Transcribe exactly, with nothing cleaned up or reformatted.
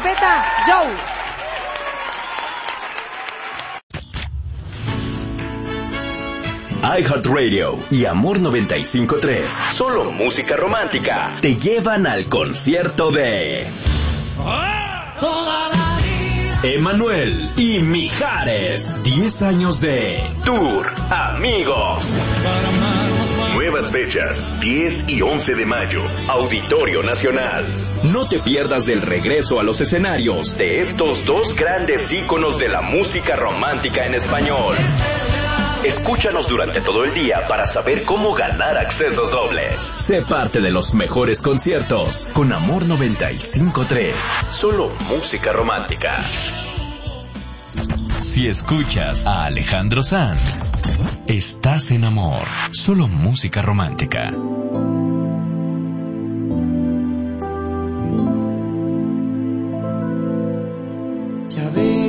trompeta, Joe. iHeartRadio y Amor noventa y cinco punto tres, solo música romántica, te llevan al concierto de Emmanuel y Mijares. diez años de Tour Amigos. Nuevas fechas, diez y once de mayo, Auditorio Nacional. No te pierdas del regreso a los escenarios de estos dos grandes íconos de la música romántica en español. Escúchanos durante todo el día para saber cómo ganar accesos dobles. Sé parte de los mejores conciertos con Amor noventa y cinco punto tres. Solo música romántica. Si escuchas a Alejandro Sanz, estás en Amor. Solo música romántica.